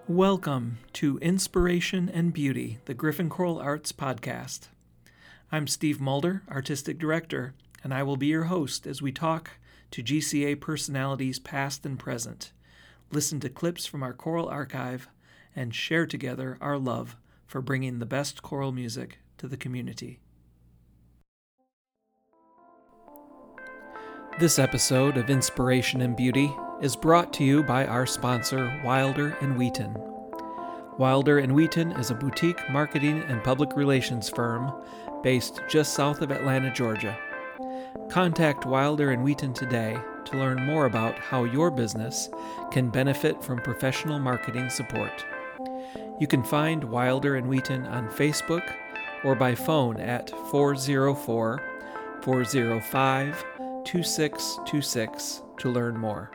Welcome to Inspiration and Beauty, the Griffin Choral Arts Podcast. I'm Steve Mulder, Artistic Director, and I will be your host as we talk to GCA personalities past and present, listen to clips from our choral archive, and share together our love for bringing the best choral music to the community. This episode of Inspiration and Beauty is brought to you by our sponsor, Wilder & Wheaton. Wilder & Wheaton is a boutique marketing and public relations firm based just south of Atlanta, Georgia. Contact Wilder & Wheaton today to learn more about how your business can benefit from professional marketing support. You can find Wilder & Wheaton on Facebook or by phone at 404-405-2626 to learn more.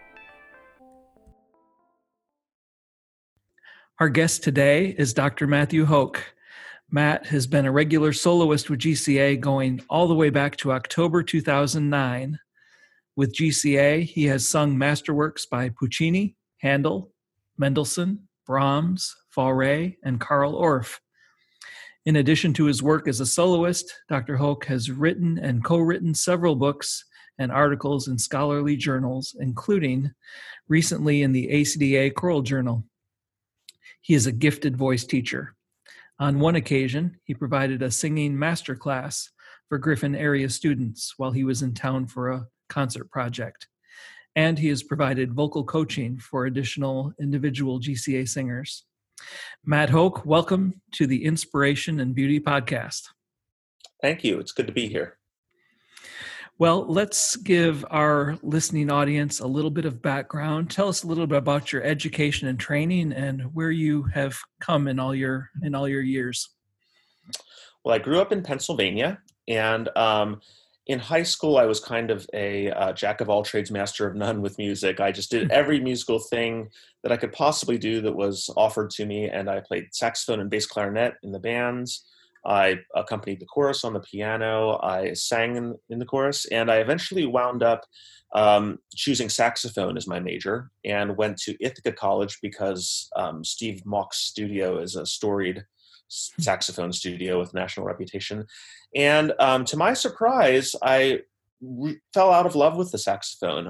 Our guest today is Dr. Matthew Hoch. Matt has been a regular soloist with GCA going all the way back to October 2009. With GCA, he has sung masterworks by Puccini, Handel, Mendelssohn, Brahms, Fauré, and Carl Orff. In addition to his work as a soloist, Dr. Hoch has written and co-written several books and articles in scholarly journals, including recently in the ACDA Choral Journal. He is a gifted voice teacher. On one occasion, he provided a singing masterclass for Griffin area students while he was in town for a concert project. And he has provided vocal coaching for additional individual GCA singers. Matt Hoch, welcome to the Inspiration and Beauty Podcast. Thank you. It's good to be here. Well, let's give our listening audience a little bit of background. Tell us a little bit about your education and training and where you have come in all your years. Well, I grew up in Pennsylvania, and in high school, I was kind of a jack of all trades, master of none with music. I just did every musical thing that I could possibly do that was offered to me, and I played saxophone and bass clarinet in the bands. I accompanied the chorus on the piano. I sang in the chorus, and I eventually wound up choosing saxophone as my major and went to Ithaca College because Steve Mauch's studio is a storied saxophone studio with national reputation. And to my surprise, I fell out of love with the saxophone.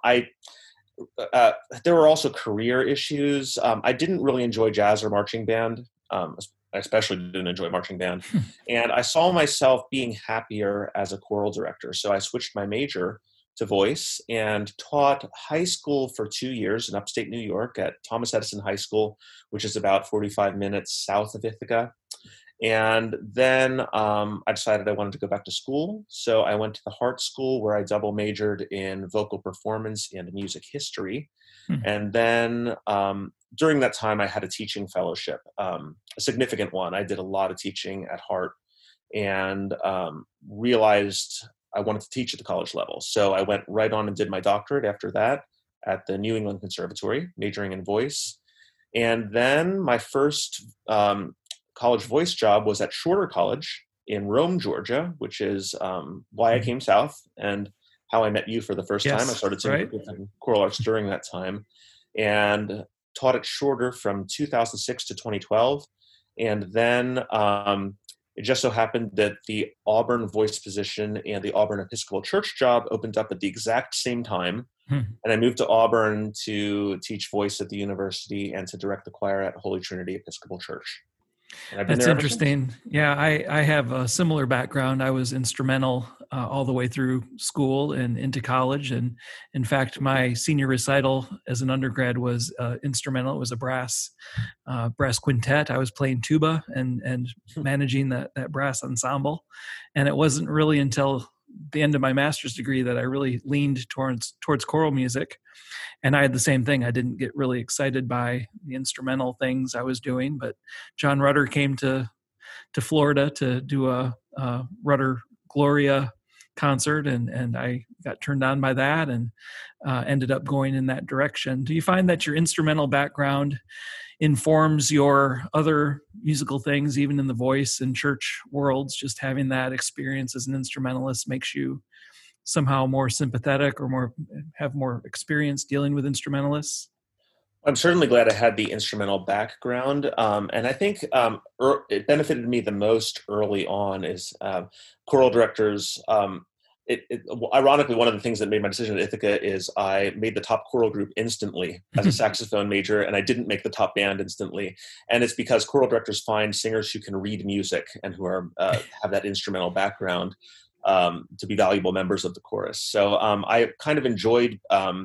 There were also career issues. I didn't really enjoy jazz or marching band. I especially didn't enjoy marching band. And I saw myself being happier as a choral director. So I switched my major to voice and taught high school for 2 years in upstate New York at Thomas Edison High School, which is about 45 minutes south of Ithaca. And then I decided I wanted to go back to school. So I went to the Hart School where I double majored in vocal performance and music history. And then during that time, I had a teaching fellowship, a significant one. I did a lot of teaching at Hart and realized I wanted to teach at the college level. So I went right on and did my doctorate after that at the New England Conservatory, majoring in voice. And then my first college voice job was at Shorter College in Rome, Georgia, which is why I came south and how I met you for the first time. I started singing with choral arts during that time and taught at Shorter from 2006 to 2012. And then it just so happened that the Auburn voice position and the Auburn Episcopal Church job opened up at the exact same time. And I moved to Auburn to teach voice at the university and to direct the choir at Holy Trinity Episcopal Church. That's interesting. Yeah, I have a similar background. I was instrumental all the way through school and into college. And in fact, my senior recital as an undergrad was instrumental. It was a brass quintet. I was playing tuba and managing that brass ensemble. And it wasn't really until the end of my master's degree that I really leaned towards choral music. And I had the same thing. I didn't get really excited by the instrumental things I was doing, but John Rutter came to Florida to do a Rutter Gloria concert, and I got turned on by that and ended up going in that direction. Do you find that your instrumental background informs your other musical things, even in the voice and church worlds? Just having that experience as an instrumentalist makes you somehow more sympathetic or have more experience dealing with instrumentalists? I'm certainly glad I had the instrumental background, and I think it benefited me the most early on is choral directors. Ironically, one of the things that made my decision at Ithaca is I made the top choral group instantly as a saxophone major, and I didn't make the top band instantly. And it's because choral directors find singers who can read music and who are have that instrumental background to be valuable members of the chorus. So I kind of enjoyed,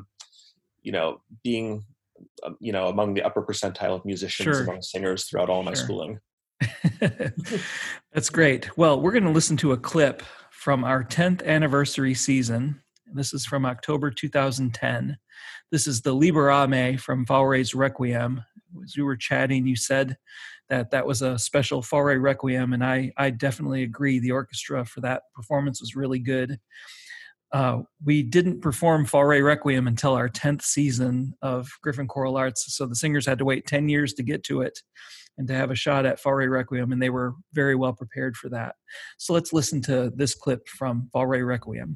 being among the upper percentile of musicians, Sure. among singers throughout all my Sure. schooling. That's great. Well, we're going to listen to a clip from our 10th anniversary season. This is from October 2010. This is the Liberame from Fauré's Requiem. As we were chatting, you said that was a special Fauré Requiem, and I definitely agree. The orchestra for that performance was really good. We didn't perform Fauré Requiem until our 10th season of Griffin Choral Arts, so the singers had to wait 10 years to get to it and to have a shot at Fauré Requiem, and they were very well prepared for that. So let's listen to this clip from Fauré Requiem.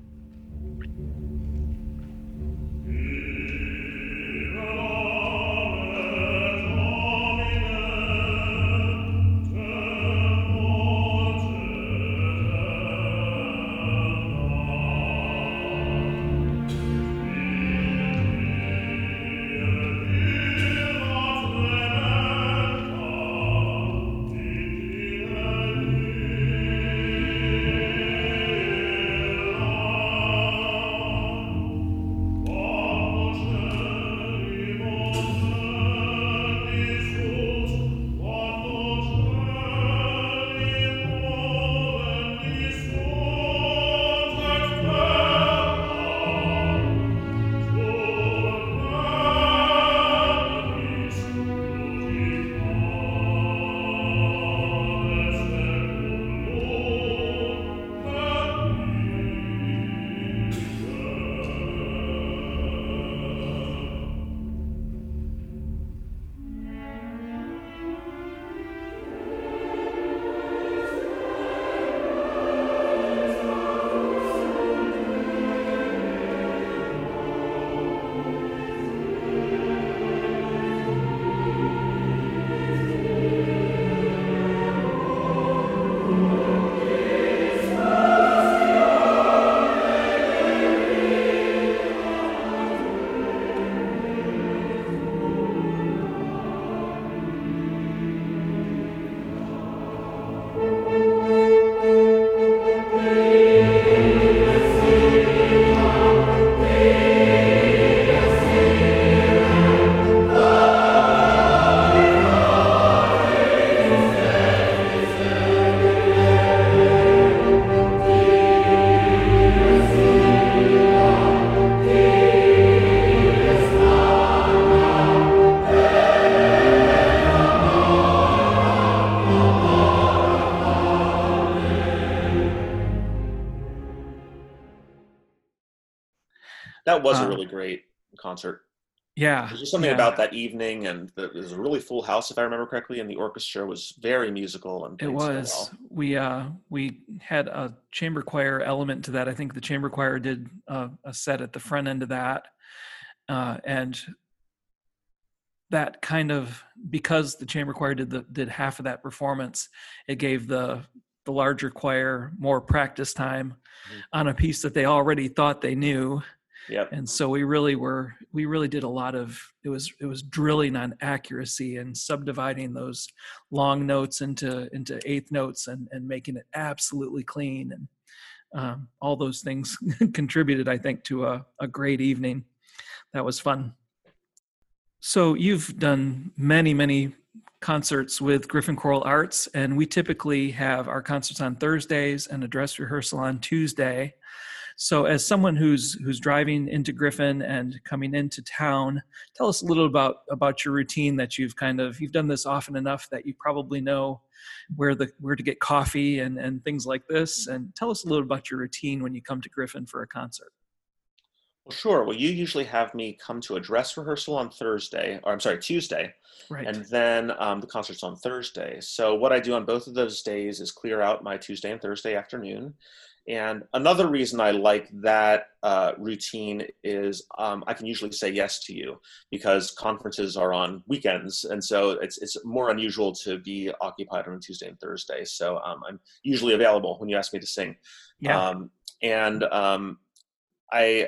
That was a really great concert. Yeah. There's just something about that evening, and it was a really full house, if I remember correctly, and the orchestra was very musical and It played so was. well. We had a chamber choir element to that. I think the chamber choir did a set at the front end of that, and that kind of, because the chamber choir did half of that performance, it gave the larger choir more practice time on a piece that they already thought they knew. Yep. And so we really did a lot of, it was drilling on accuracy and subdividing those long notes into eighth notes and making it absolutely clean. And all those things contributed, I think, to a great evening. That was fun. So you've done many concerts with Griffin Choral Arts, and we typically have our concerts on Thursdays and a dress rehearsal on Tuesday. So as someone who's driving into Griffin and coming into town, tell us a little about your routine that you've done this often enough that you probably know where to get coffee and things like this. And tell us a little about your routine when you come to Griffin for a concert. Well, sure. Well, you usually have me come to a dress rehearsal on Tuesday. Right. And then the concert's on Thursday. So what I do on both of those days is clear out my Tuesday and Thursday afternoon. And another reason I like that routine is I can usually say yes to you because conferences are on weekends. And so it's more unusual to be occupied on Tuesday and Thursday. So I'm usually available when you ask me to sing. Yeah. I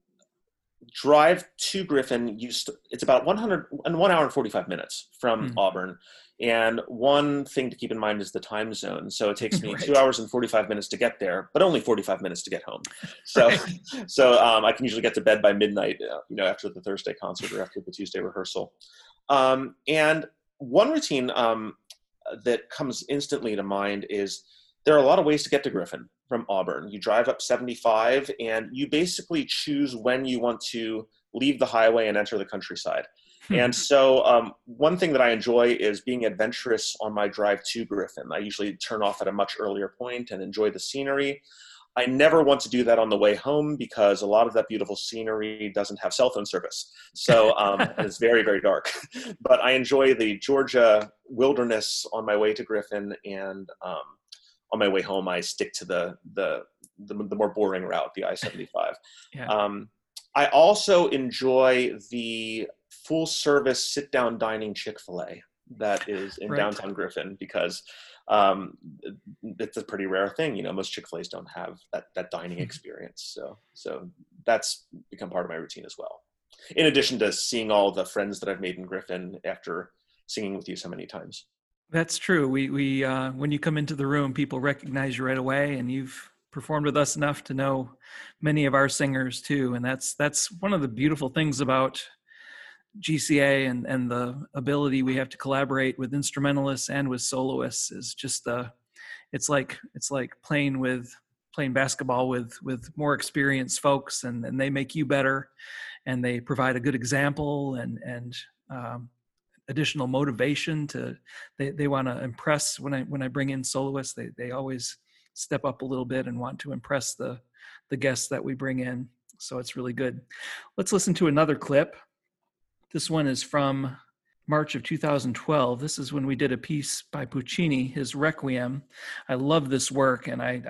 drive to Griffin. It's about 1 hour and 45 minutes from Auburn. And one thing to keep in mind is the time zone. So it takes me 2 hours and 45 minutes to get there, but only 45 minutes to get home. So, I can usually get to bed by midnight, after the Thursday concert or after the Tuesday rehearsal. And one routine that comes instantly to mind is there are a lot of ways to get to Griffin from Auburn. You drive up 75 and you basically choose when you want to leave the highway and enter the countryside. And so one thing that I enjoy is being adventurous on my drive to Griffin. I usually turn off at a much earlier point and enjoy the scenery. I never want to do that on the way home because a lot of that beautiful scenery doesn't have cell phone service. So it's very, very dark. But I enjoy the Georgia wilderness on my way to Griffin, and on my way home, I stick to the more boring route, the I-75. Yeah. I also enjoy the full-service sit-down dining Chick-fil-A that is in downtown Griffin because it's a pretty rare thing. Most Chick-fil-A's don't have that dining experience. So that's become part of my routine as well. In addition to seeing all the friends that I've made in Griffin after singing with you so many times. That's true. We when you come into the room, people recognize you right away, and you've performed with us enough to know many of our singers too. And that's one of the beautiful things about GCA and the ability we have to collaborate with instrumentalists and with soloists is just it's like playing basketball with more experienced folks, and they make you better, and they provide a good example and additional motivation they want to impress. When I bring in soloists, they always step up a little bit and want to impress the guests that we bring in. So it's really good. Let's listen to another clip. This one is from March of 2012. This is when we did a piece by Puccini, his Requiem. I love this work, and I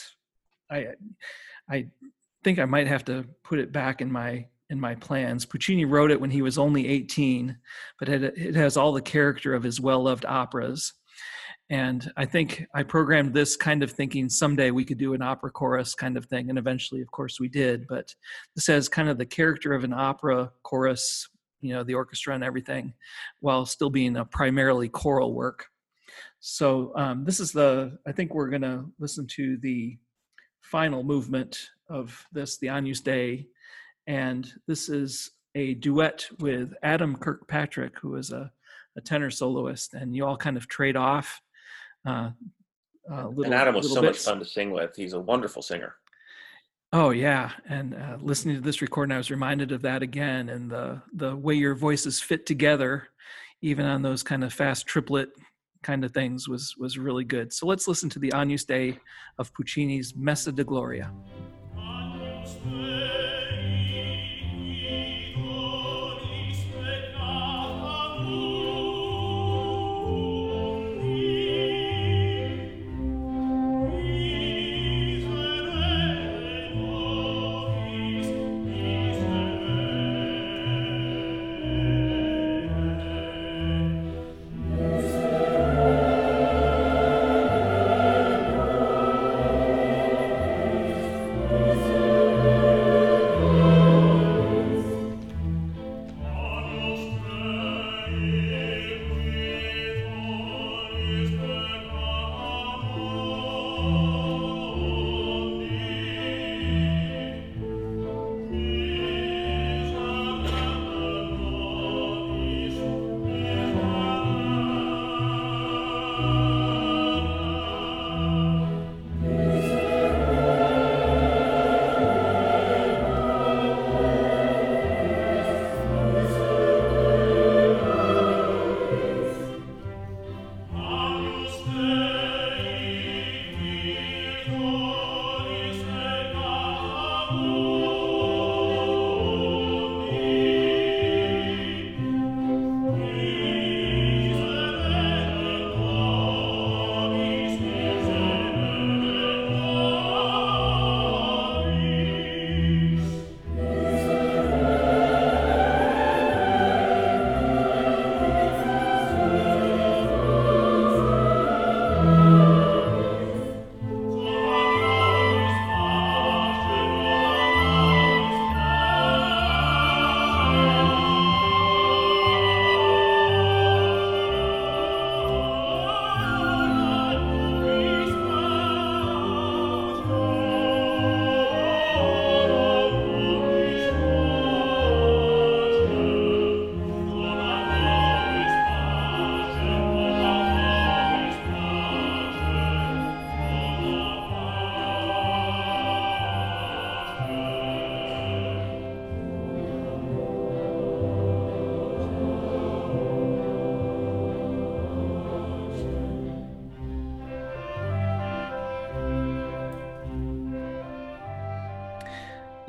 think I might have to put it back in my plans. Puccini wrote it when he was only 18, but it has all the character of his well-loved operas. And I think I programmed this kind of thinking someday we could do an opera chorus kind of thing. And eventually, of course, we did. But this has kind of the character of an opera chorus, the orchestra and everything, while still being a primarily choral work. So this is I think we're going to listen to the final movement of this, the Agnus Dei. And this is a duet with Adam Kirkpatrick, who is a tenor soloist. And you all kind of trade off. And Adam was so much fun to sing with. He's a wonderful singer. Oh yeah, and listening to this recording, I was reminded of that again, and the way your voices fit together, even on those kind of fast triplet kind of things, was really good. So let's listen to the Agnus Dei of Puccini's Messa di Gloria.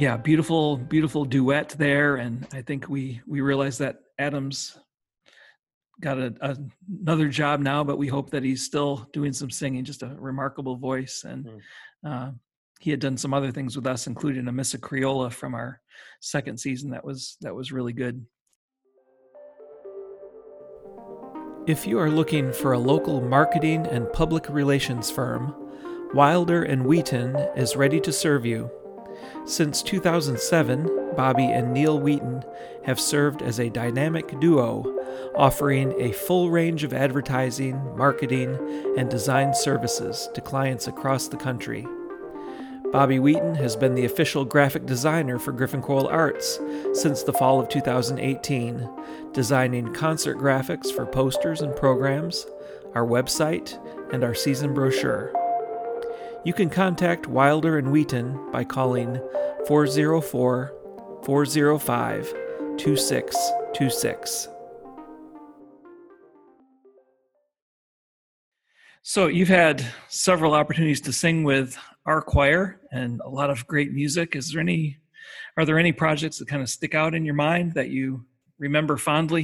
Yeah, beautiful, beautiful duet there. And I think we realized that Adam's got another job now, but we hope that he's still doing some singing. Just a remarkable voice. And he had done some other things with us, including a Missa Criolla from our second season. That was really good. If you are looking for a local marketing and public relations firm, Wilder & Wheaton is ready to serve you. Since 2007, Bobby and Neil Wheaton have served as a dynamic duo, offering a full range of advertising, marketing, and design services to clients across the country. Bobby Wheaton has been the official graphic designer for Griffin Coral Arts since the fall of 2018, designing concert graphics for posters and programs, our website, and our season brochure. You can contact Wilder & Wheaton by calling 404-405-2626. So you've had several opportunities to sing with our choir and a lot of great music. Are there any projects that kind of stick out in your mind that you remember fondly?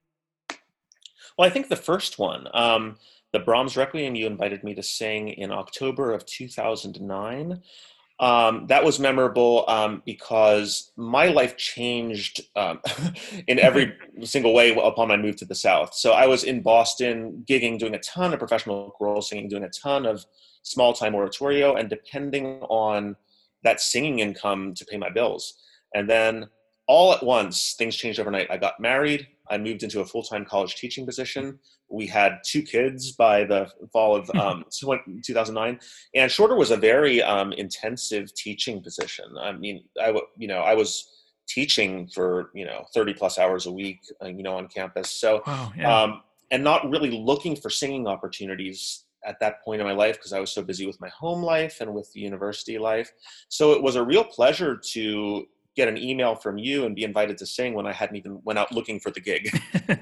Well, I think the first one, the Brahms Requiem you invited me to sing in October of 2009. That was memorable because my life changed in every single way upon my move to the South. So I was in Boston gigging, doing a ton of professional choral singing, doing a ton of small-time oratorio, and depending on that singing income to pay my bills. And then all at once, things changed overnight. I got married. I moved into a full-time college teaching position. We had 2 kids by the fall of 2009, and Shorter was a very intensive teaching position. I mean, I was teaching for 30 plus hours a week, on campus. So, wow, yeah. And not really looking for singing opportunities at that point in my life because I was so busy with my home life and with the university life. So it was a real pleasure to get an email from you and be invited to sing when I hadn't even went out looking for the gig.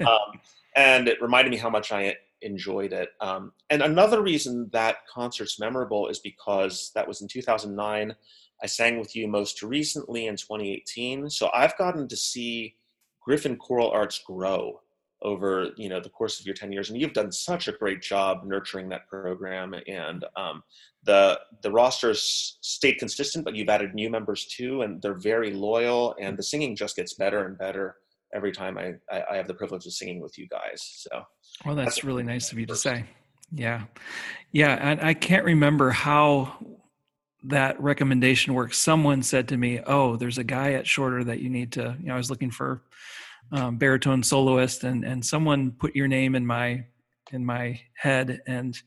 And it reminded me how much I enjoyed it. And another reason that concert's memorable is because that was in 2009. I sang with you most recently in 2018. So I've gotten to see Griffin Choral Arts grow over, the course of your 10 years. And you've done such a great job nurturing that program. And the rosters stayed consistent, but you've added new members too, and they're very loyal. And the singing just gets better and better every time I have the privilege of singing with you guys. So, well, that's really nice of you to say. Yeah. And I can't remember how that recommendation works. Someone said to me, "Oh, there's a guy at Shorter that you need to," I was looking for baritone soloist, and someone put your name in my head, and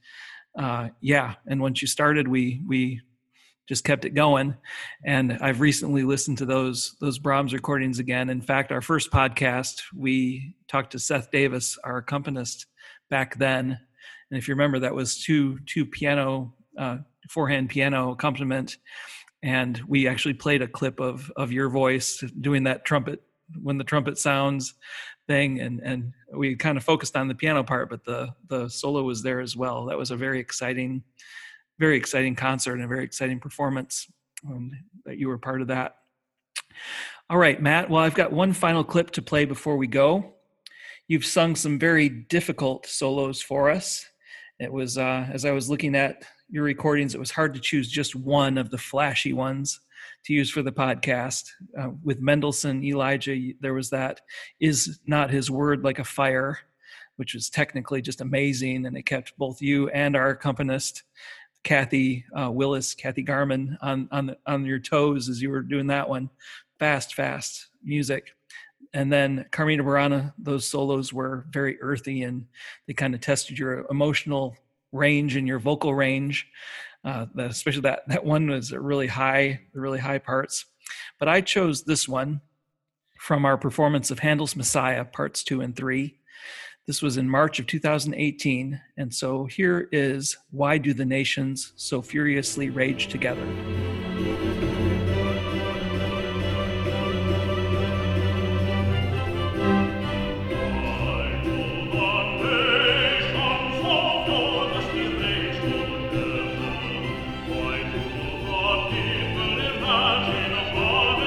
and once you started, we just kept it going. And I've recently listened to those Brahms recordings again. In fact, our first podcast, we talked to Seth Davis, our accompanist back then. And if you remember, that was two piano, 4-hand piano accompaniment. And we actually played a clip of your voice doing that trumpet, when the trumpet sounds thing. And we kind of focused on the piano part, but the solo was there as well. That was a very exciting concert and a very exciting performance that you were part of that. All right, Matt. Well, I've got one final clip to play before we go. You've sung some very difficult solos for us. It was, as I was looking at your recordings, it was hard to choose just one of the flashy ones to use for the podcast. With Mendelssohn, Elijah, there was that "Is Not His Word Like a Fire," which was technically just amazing, and it kept both you and our accompanist, Kathy Garman, on your toes as you were doing that one. Fast music. And then Carmina Burana, those solos were very earthy, and they kind of tested your emotional range and your vocal range. Especially that one was really high, the really high parts. But I chose this one from our performance of Handel's Messiah, parts 2 and 3. This was in March of 2018. And so here is "Why Do the Nations So Furiously Rage Together." Why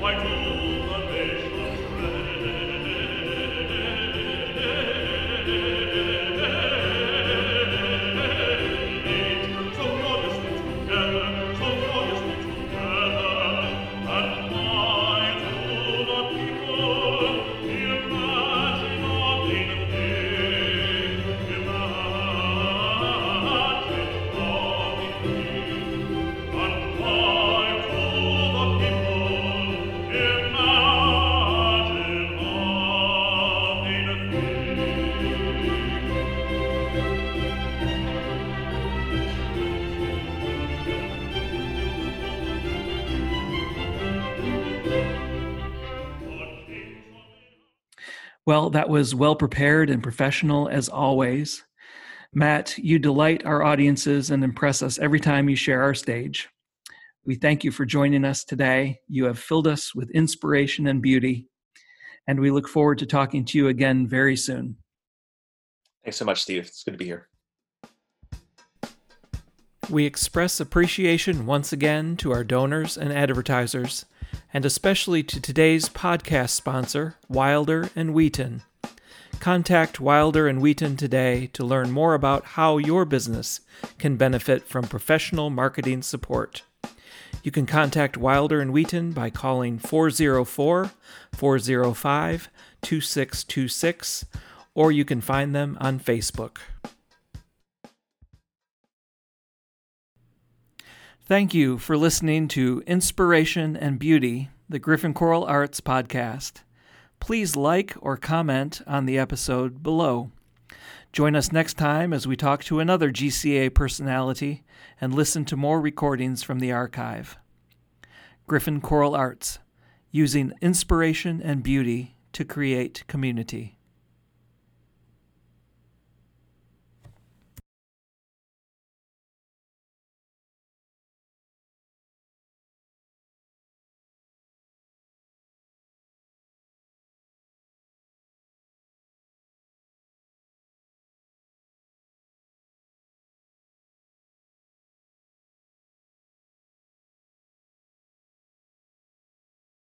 Well, that was well prepared and professional as always. Matt, you delight our audiences and impress us every time you share our stage. We thank you for joining us today. You have filled us with inspiration and beauty, and we look forward to talking to you again very soon. Thanks so much, Steve. It's good to be here. We express appreciation once again to our donors and advertisers, and especially to today's podcast sponsor, Wilder & Wheaton. Contact Wilder & Wheaton today to learn more about how your business can benefit from professional marketing support. You can contact Wilder & Wheaton by calling 404-405-2626, or you can find them on Facebook. Thank you for listening to Inspiration and Beauty, the Griffin Coral Arts podcast. Please like or comment on the episode below. Join us next time as we talk to another GCA personality and listen to more recordings from the archive. Griffin Coral Arts, using inspiration and beauty to create community.